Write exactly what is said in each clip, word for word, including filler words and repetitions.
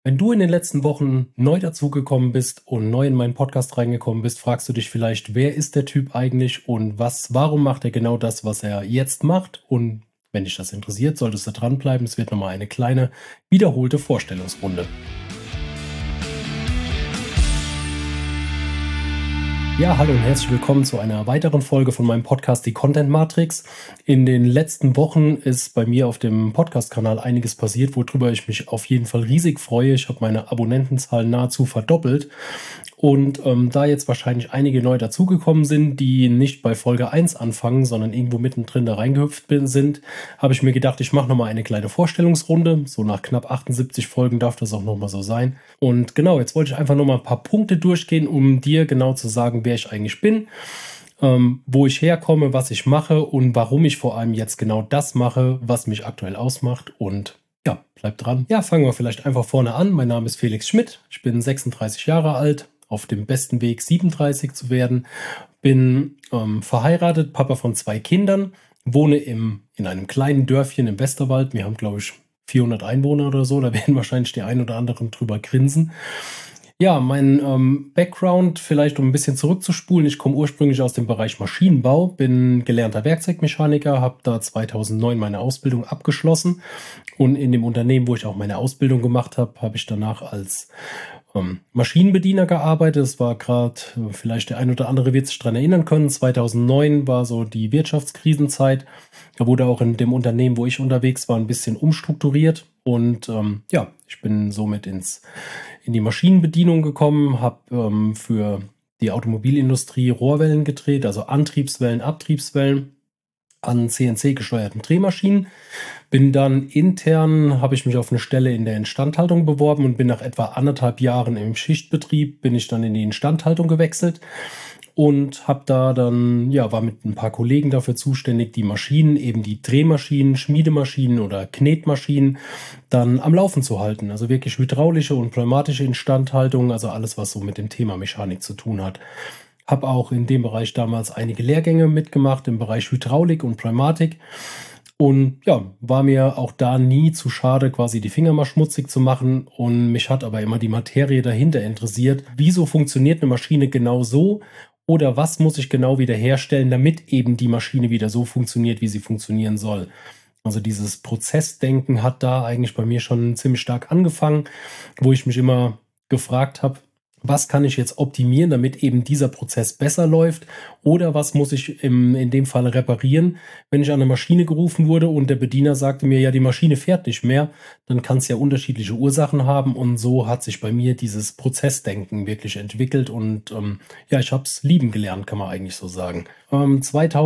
Wenn du in den letzten Wochen neu dazugekommen bist und neu in meinen Podcast reingekommen bist, fragst du dich vielleicht, wer ist der Typ eigentlich und was, warum macht er genau das, was er jetzt macht? Und wenn dich das interessiert, solltest du dranbleiben. Es wird nochmal eine kleine, wiederholte Vorstellungsrunde. Ja, hallo und herzlich willkommen zu einer weiteren Folge von meinem Podcast, die Content Matrix. In den letzten Wochen ist bei mir auf dem Podcast-Kanal einiges passiert, worüber ich mich auf jeden Fall riesig freue. Ich habe meine Abonnentenzahl nahezu verdoppelt. Und ähm, da jetzt wahrscheinlich einige neu dazugekommen sind, die nicht bei Folge eins anfangen, sondern irgendwo mittendrin da reingehüpft sind, habe ich mir gedacht, ich mache nochmal eine kleine Vorstellungsrunde. So nach knapp achtundsiebzig Folgen darf das auch nochmal so sein. Und genau, jetzt wollte ich einfach nochmal ein paar Punkte durchgehen, um dir genau zu sagen, wer ich eigentlich bin, ähm, wo ich herkomme, was ich mache und warum ich vor allem jetzt genau das mache, was mich aktuell ausmacht. Und ja, bleib dran. Ja, fangen wir vielleicht einfach vorne an. Mein Name ist Felix Schmidt. Ich bin sechsunddreißig Jahre alt, auf dem besten Weg siebenunddreißig zu werden. Bin ähm, verheiratet, Papa von zwei Kindern, wohne im, in einem kleinen Dörfchen im Westerwald. Wir haben, glaube ich, vierhundert Einwohner oder so. Da werden wahrscheinlich die ein oder anderen drüber grinsen. Ja, mein ähm, Background, vielleicht um ein bisschen zurückzuspulen. Ich komme ursprünglich aus dem Bereich Maschinenbau, bin gelernter Werkzeugmechaniker, habe da zweitausendneun meine Ausbildung abgeschlossen. Und in dem Unternehmen, wo ich auch meine Ausbildung gemacht habe, habe ich danach als ähm, Maschinenbediener gearbeitet. Das war gerade, vielleicht der ein oder andere wird sich daran erinnern können, zweitausendneun war so die Wirtschaftskrisenzeit. Da wurde auch in dem Unternehmen, wo ich unterwegs war, ein bisschen umstrukturiert. Und ähm, ja, ich bin somit ins, in die Maschinenbedienung gekommen, habe ähm, für die Automobilindustrie Rohrwellen gedreht, also Antriebswellen, Abtriebswellen an C N C-gesteuerten Drehmaschinen. Bin dann intern, habe ich mich auf eine Stelle in der Instandhaltung beworben und bin nach etwa anderthalb Jahren im Schichtbetrieb, bin ich dann in die Instandhaltung gewechselt. Und habe da dann, ja, war mit ein paar Kollegen dafür zuständig, die Maschinen, eben die Drehmaschinen, Schmiedemaschinen oder Knetmaschinen, dann am Laufen zu halten. Also wirklich hydraulische und pneumatische Instandhaltung, also alles, was so mit dem Thema Mechanik zu tun hat. Habe auch in dem Bereich damals einige Lehrgänge mitgemacht, im Bereich Hydraulik und Pneumatik. Und ja, war mir auch da nie zu schade, quasi die Finger mal schmutzig zu machen. Und mich hat aber immer die Materie dahinter interessiert. Wieso funktioniert eine Maschine genau so? Oder was muss ich genau wieder herstellen, damit eben die Maschine wieder so funktioniert, wie sie funktionieren soll? Also dieses Prozessdenken hat da eigentlich bei mir schon ziemlich stark angefangen, wo ich mich immer gefragt habe, was kann ich jetzt optimieren, damit eben dieser Prozess besser läuft? Oder was muss ich im, in dem Fall reparieren? Wenn ich an eine Maschine gerufen wurde und der Bediener sagte mir, ja, die Maschine fährt nicht mehr, dann kann es ja unterschiedliche Ursachen haben. Und so hat sich bei mir dieses Prozessdenken wirklich entwickelt. Und ähm, ja, ich habe es lieben gelernt, kann man eigentlich so sagen. Ähm,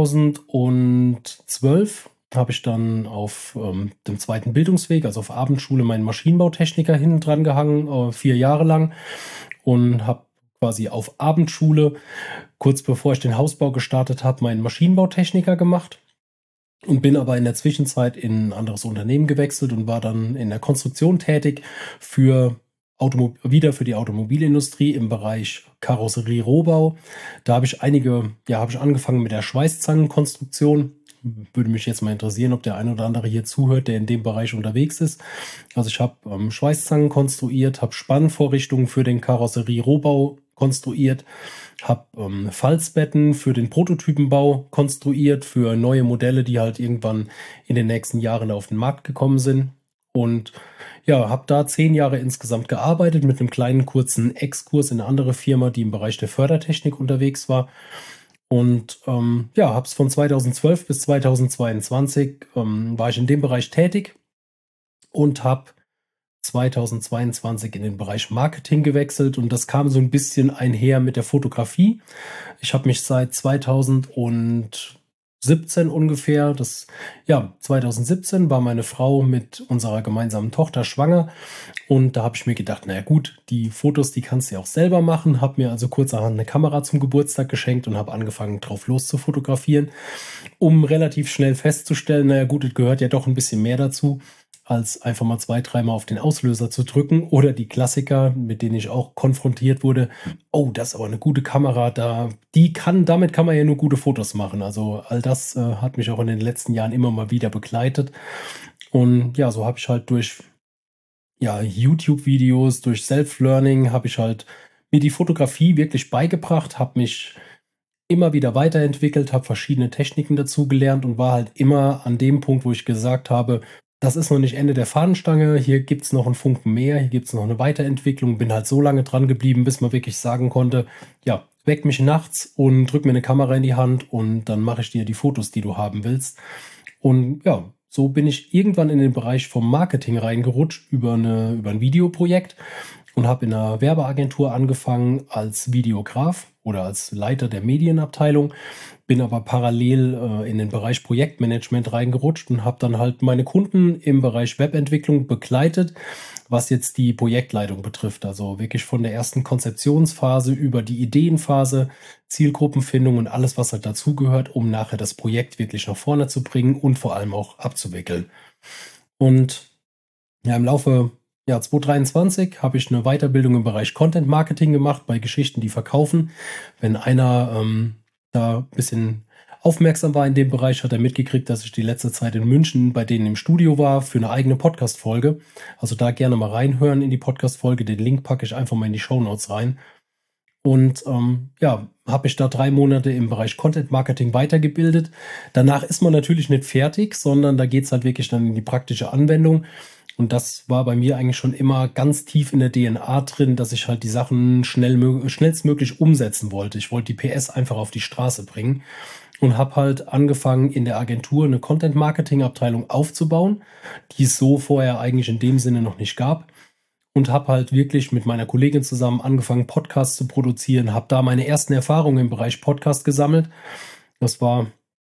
zweitausendzwölf habe ich dann auf ähm, dem zweiten Bildungsweg, also auf Abendschule, meinen Maschinenbautechniker hinten dran gehangen, äh, vier Jahre lang. Und habe quasi auf Abendschule, kurz bevor ich den Hausbau gestartet habe, meinen Maschinenbautechniker gemacht und bin aber in der Zwischenzeit in ein anderes Unternehmen gewechselt und war dann in der Konstruktion tätig für Automo- wieder für die Automobilindustrie im Bereich Karosserie-Rohbau. Da habe ich einige, ja, habe ich angefangen mit der Schweißzangenkonstruktion. Würde mich jetzt mal interessieren, ob der ein oder andere hier zuhört, der in dem Bereich unterwegs ist. Also ich habe ähm, Schweißzangen konstruiert, habe Spannvorrichtungen für den Karosserie-Rohbau konstruiert, habe ähm, Falzbetten für den Prototypenbau konstruiert, für neue Modelle, die halt irgendwann in den nächsten Jahren auf den Markt gekommen sind. Und ja, habe da zehn Jahre insgesamt gearbeitet mit einem kleinen kurzen Exkurs in eine andere Firma, die im Bereich der Fördertechnik unterwegs war. Und ähm, ja, habe es von zweitausendzwölf bis zweitausendzweiundzwanzig ähm, war ich in dem Bereich tätig und habe zweitausendzweiundzwanzig in den Bereich Marketing gewechselt und das kam so ein bisschen einher mit der Fotografie. Ich habe mich seit zweitausendsiebzehn ungefähr, das ja, zweitausendsiebzehn war meine Frau mit unserer gemeinsamen Tochter schwanger und da habe ich mir gedacht, naja gut, die Fotos, die kannst du ja auch selber machen, habe mir also kurzerhand eine Kamera zum Geburtstag geschenkt und habe angefangen drauf los zu fotografieren, um relativ schnell festzustellen, naja gut, es gehört ja doch ein bisschen mehr dazu, als einfach mal zwei, dreimal auf den Auslöser zu drücken oder die Klassiker, mit denen ich auch konfrontiert wurde. Oh, das ist aber eine gute Kamera, da, die kann, damit kann man ja nur gute Fotos machen. Also all das äh, hat mich auch in den letzten Jahren immer mal wieder begleitet. Und ja, so habe ich halt durch ja, YouTube-Videos, durch Self-Learning habe ich halt mir die Fotografie wirklich beigebracht, habe mich immer wieder weiterentwickelt, habe verschiedene Techniken dazu gelernt und war halt immer an dem Punkt, wo ich gesagt habe, das ist noch nicht Ende der Fahnenstange, hier gibt es noch einen Funken mehr, hier gibt es noch eine Weiterentwicklung. Bin halt so lange dran geblieben, bis man wirklich sagen konnte, ja, weck mich nachts und drück mir eine Kamera in die Hand und dann mache ich dir die Fotos, die du haben willst. Und ja, so bin ich irgendwann in den Bereich vom Marketing reingerutscht über, eine, über ein Videoprojekt und habe in einer Werbeagentur angefangen als Videograf oder als Leiter der Medienabteilung, bin aber parallel äh, in den Bereich Projektmanagement reingerutscht und habe dann halt meine Kunden im Bereich Webentwicklung begleitet, was jetzt die Projektleitung betrifft. Also wirklich von der ersten Konzeptionsphase über die Ideenphase, Zielgruppenfindung und alles, was halt dazugehört, um nachher das Projekt wirklich nach vorne zu bringen und vor allem auch abzuwickeln. Und ja, im Laufe ja, zwanzig dreiundzwanzig habe ich eine Weiterbildung im Bereich Content Marketing gemacht bei Geschichten, die verkaufen. Wenn einer ähm, da ein bisschen aufmerksam war in dem Bereich, hat er mitgekriegt, dass ich die letzte Zeit in München bei denen im Studio war für eine eigene Podcast-Folge. Also da gerne mal reinhören in die Podcast-Folge. Den Link packe ich einfach mal in die Shownotes rein. Und ähm, ja, habe ich da drei Monate im Bereich Content Marketing weitergebildet. Danach ist man natürlich nicht fertig, sondern da geht es halt wirklich dann in die praktische Anwendung. Und das war bei mir eigentlich schon immer ganz tief in der D N A drin, dass ich halt die Sachen schnell, schnellstmöglich umsetzen wollte. Ich wollte die P S einfach auf die Straße bringen und habe halt angefangen, in der Agentur eine Content-Marketing-Abteilung aufzubauen, die es so vorher eigentlich in dem Sinne noch nicht gab. Und habe halt wirklich mit meiner Kollegin zusammen angefangen, Podcasts zu produzieren, habe da meine ersten Erfahrungen im Bereich Podcast gesammelt. Das war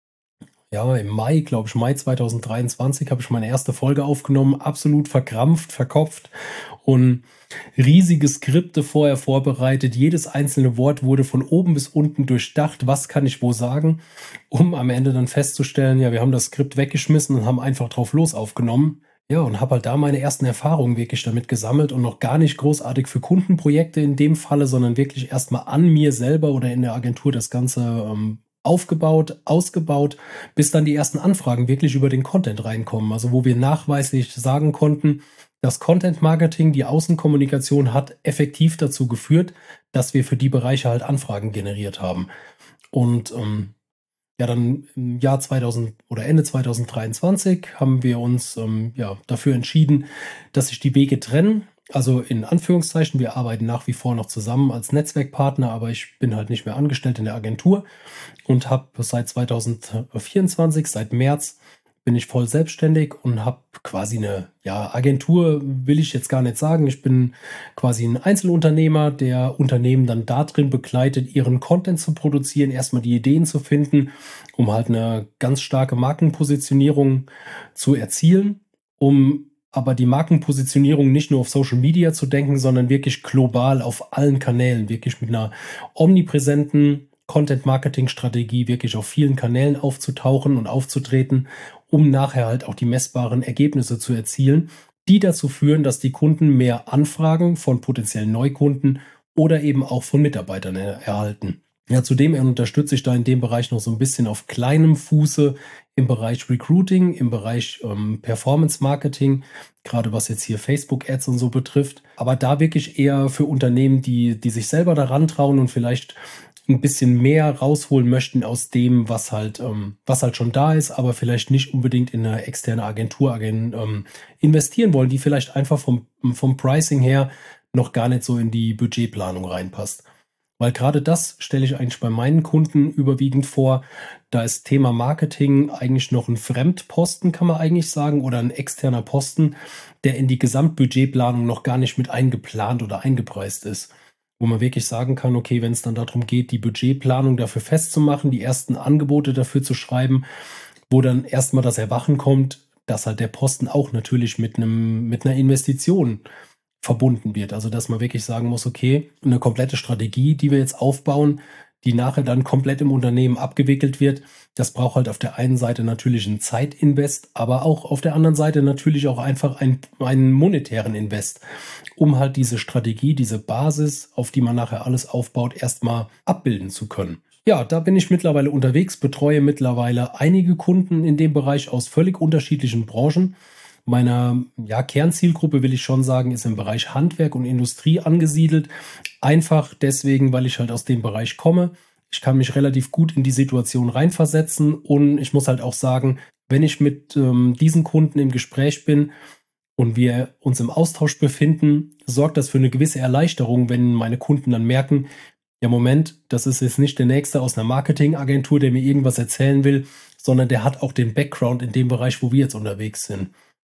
ja im Mai, glaube ich, Mai zwanzig dreiundzwanzig habe ich meine erste Folge aufgenommen, absolut verkrampft, verkopft und riesige Skripte vorher vorbereitet. Jedes einzelne Wort wurde von oben bis unten durchdacht, was kann ich wo sagen, um am Ende dann festzustellen, ja, wir haben das Skript weggeschmissen und haben einfach drauf los aufgenommen. Ja, und habe halt da meine ersten Erfahrungen wirklich damit gesammelt und noch gar nicht großartig für Kundenprojekte in dem Falle, sondern wirklich erstmal an mir selber oder in der Agentur das Ganze ähm, aufgebaut, ausgebaut, bis dann die ersten Anfragen wirklich über den Content reinkommen. Also wo wir nachweislich sagen konnten, das Content Marketing, die Außenkommunikation hat effektiv dazu geführt, dass wir für die Bereiche halt Anfragen generiert haben. Und ähm, ja, dann im Jahr zweitausend oder Ende zwanzig dreiundzwanzig haben wir uns ähm, ja, dafür entschieden, dass sich die Wege trennen. Also in Anführungszeichen, wir arbeiten nach wie vor noch zusammen als Netzwerkpartner, aber ich bin halt nicht mehr angestellt in der Agentur und habe seit zwanzig vierundzwanzig, seit März, bin ich voll selbstständig und habe quasi eine ja, Agentur, will ich jetzt gar nicht sagen. Ich bin quasi ein Einzelunternehmer, der Unternehmen dann darin begleitet, ihren Content zu produzieren, erstmal die Ideen zu finden, um halt eine ganz starke Markenpositionierung zu erzielen, um aber die Markenpositionierung nicht nur auf Social Media zu denken, sondern wirklich global auf allen Kanälen, wirklich mit einer omnipräsenten Content-Marketing-Strategie wirklich auf vielen Kanälen aufzutauchen und aufzutreten, um nachher halt auch die messbaren Ergebnisse zu erzielen, die dazu führen, dass die Kunden mehr Anfragen von potenziellen Neukunden oder eben auch von Mitarbeitern er- erhalten. Ja, zudem unterstütze ich da in dem Bereich noch so ein bisschen auf kleinem Fuße im Bereich Recruiting, im Bereich ähm, Performance Marketing, gerade was jetzt hier Facebook-Ads und so betrifft. Aber da wirklich eher für Unternehmen, die, die sich selber daran trauen und vielleicht ein bisschen mehr rausholen möchten aus dem, was halt, ähm, was halt schon da ist, aber vielleicht nicht unbedingt in eine externe Agentur ähm, investieren wollen, die vielleicht einfach vom, vom Pricing her noch gar nicht so in die Budgetplanung reinpasst. Weil gerade das stelle ich eigentlich bei meinen Kunden überwiegend vor. Da ist Thema Marketing eigentlich noch ein Fremdposten, kann man eigentlich sagen, oder ein externer Posten, der in die Gesamtbudgetplanung noch gar nicht mit eingeplant oder eingepreist ist. Wo man wirklich sagen kann, okay, wenn es dann darum geht, die Budgetplanung dafür festzumachen, die ersten Angebote dafür zu schreiben, wo dann erstmal das Erwachen kommt, dass halt der Posten auch natürlich mit einem, mit einer Investition verbunden wird. Also dass man wirklich sagen muss, okay, eine komplette Strategie, die wir jetzt aufbauen, die nachher dann komplett im Unternehmen abgewickelt wird, das braucht halt auf der einen Seite natürlich einen Zeitinvest, aber auch auf der anderen Seite natürlich auch einfach einen, einen monetären Invest, um halt diese Strategie, diese Basis, auf die man nachher alles aufbaut, erstmal abbilden zu können. Ja, da bin ich mittlerweile unterwegs, betreue mittlerweile einige Kunden in dem Bereich aus völlig unterschiedlichen Branchen. meiner ja, Kernzielgruppe, will ich schon sagen, ist im Bereich Handwerk und Industrie angesiedelt. Einfach deswegen, weil ich halt aus dem Bereich komme. Ich kann mich relativ gut in die Situation reinversetzen und ich muss halt auch sagen, wenn ich mit ähm, diesen Kunden im Gespräch bin und wir uns im Austausch befinden, sorgt das für eine gewisse Erleichterung, wenn meine Kunden dann merken, ja Moment, das ist jetzt nicht der Nächste aus einer Marketingagentur, der mir irgendwas erzählen will, sondern der hat auch den Background in dem Bereich, wo wir jetzt unterwegs sind.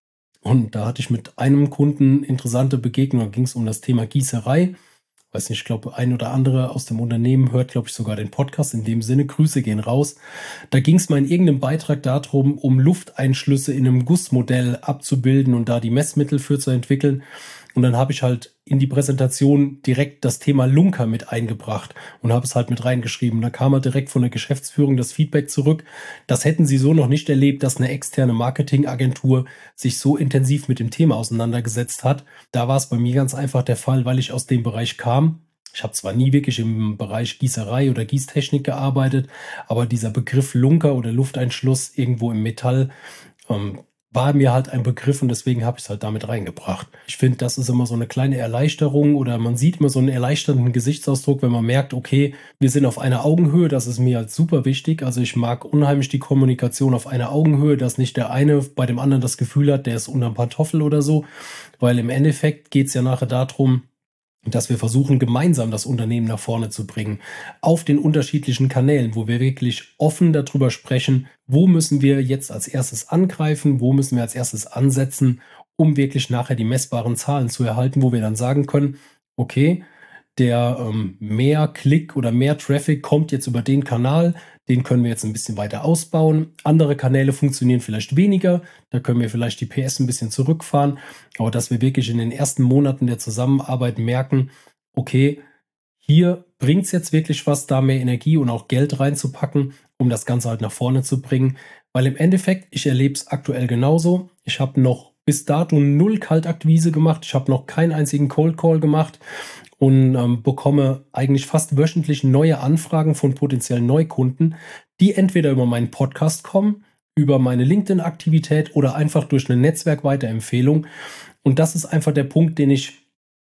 Und da hatte ich mit einem Kunden interessante Begegnung, da ging es um das Thema Gießerei. Weiß nicht, ich glaube, ein oder andere aus dem Unternehmen hört, glaube ich, sogar den Podcast. In dem Sinne, Grüße gehen raus. Da ging es mal in irgendeinem Beitrag darum, um Lufteinschlüsse in einem Gussmodell abzubilden und da die Messmittel für zu entwickeln. Und dann habe ich halt in die Präsentation direkt das Thema Lunker mit eingebracht und habe es halt mit reingeschrieben. Da kam halt direkt von der Geschäftsführung das Feedback zurück. Das hätten sie so noch nicht erlebt, dass eine externe Marketingagentur sich so intensiv mit dem Thema auseinandergesetzt hat. Da war es bei mir ganz einfach der Fall, weil ich aus dem Bereich kam. Ich habe zwar nie wirklich im Bereich Gießerei oder Gießtechnik gearbeitet, aber dieser Begriff Lunker oder Lufteinschluss irgendwo im Metall, ähm, war mir halt ein Begriff und deswegen habe ich es halt damit reingebracht. Ich finde, das ist immer so eine kleine Erleichterung oder man sieht immer so einen erleichternden Gesichtsausdruck, wenn man merkt, okay, wir sind auf einer Augenhöhe, das ist mir halt super wichtig. Also ich mag unheimlich die Kommunikation auf einer Augenhöhe, dass nicht der eine bei dem anderen das Gefühl hat, der ist unterm Pantoffel oder so, weil im Endeffekt geht es ja nachher darum, dass wir versuchen, gemeinsam das Unternehmen nach vorne zu bringen, auf den unterschiedlichen Kanälen, wo wir wirklich offen darüber sprechen, wo müssen wir jetzt als erstes angreifen, wo müssen wir als erstes ansetzen, um wirklich nachher die messbaren Zahlen zu erhalten, wo wir dann sagen können, okay, der ähm, mehr Klick oder mehr Traffic kommt jetzt über den Kanal, den können wir jetzt ein bisschen weiter ausbauen. Andere Kanäle funktionieren vielleicht weniger, da können wir vielleicht die P S ein bisschen zurückfahren, aber dass wir wirklich in den ersten Monaten der Zusammenarbeit merken, okay, hier bringt es jetzt wirklich was, da mehr Energie und auch Geld reinzupacken, um das Ganze halt nach vorne zu bringen. Weil im Endeffekt, ich erlebe es aktuell genauso. Ich habe noch bis dato null Kaltakquise gemacht, ich habe noch keinen einzigen Cold Call gemacht und ähm, bekomme eigentlich fast wöchentlich neue Anfragen von potenziellen Neukunden, die entweder über meinen Podcast kommen, über meine LinkedIn-Aktivität oder einfach durch eine Netzwerkweiterempfehlung. Und das ist einfach der Punkt, den ich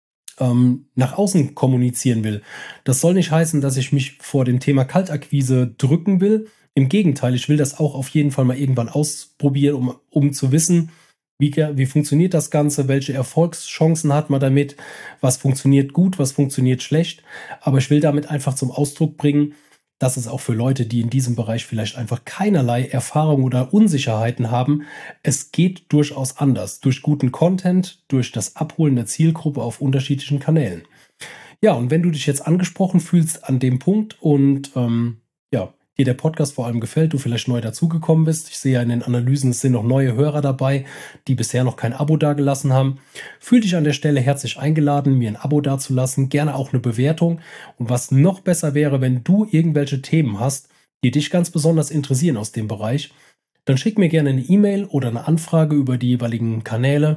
ähm, nach außen kommunizieren will. Das soll nicht heißen, dass ich mich vor dem Thema Kaltakquise drücken will. Im Gegenteil, ich will das auch auf jeden Fall mal irgendwann ausprobieren, um, um zu wissen, Wie, wie funktioniert das Ganze? Welche Erfolgschancen hat man damit? Was funktioniert gut? Was funktioniert schlecht? Aber ich will damit einfach zum Ausdruck bringen, dass es auch für Leute, die in diesem Bereich vielleicht einfach keinerlei Erfahrung oder Unsicherheiten haben, es geht durchaus anders. Durch guten Content, durch das Abholen der Zielgruppe auf unterschiedlichen Kanälen. Ja, und wenn du dich jetzt angesprochen fühlst an dem Punkt und ähm, ja, dir der Podcast vor allem gefällt, du vielleicht neu dazugekommen bist. Ich sehe ja in den Analysen, es sind noch neue Hörer dabei, die bisher noch kein Abo dagelassen haben. Fühl dich an der Stelle herzlich eingeladen, mir ein Abo dazulassen, gerne auch eine Bewertung. Und was noch besser wäre, wenn du irgendwelche Themen hast, die dich ganz besonders interessieren aus dem Bereich, dann schick mir gerne eine E-Mail oder eine Anfrage über die jeweiligen Kanäle.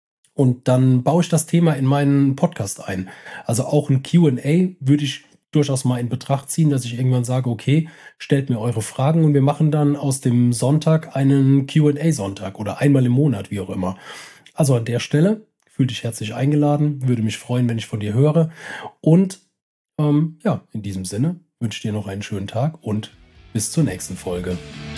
Und dann baue ich das Thema in meinen Podcast ein. Also auch ein Q und A würde ich durchaus mal in Betracht ziehen, dass ich irgendwann sage, okay, stellt mir eure Fragen und wir machen dann aus dem Sonntag einen Q und A-Sonntag oder einmal im Monat, wie auch immer. Also an der Stelle, fühl dich herzlich eingeladen, würde mich freuen, wenn ich von dir höre. Und ähm, ja, in diesem Sinne wünsche ich dir noch einen schönen Tag und bis zur nächsten Folge.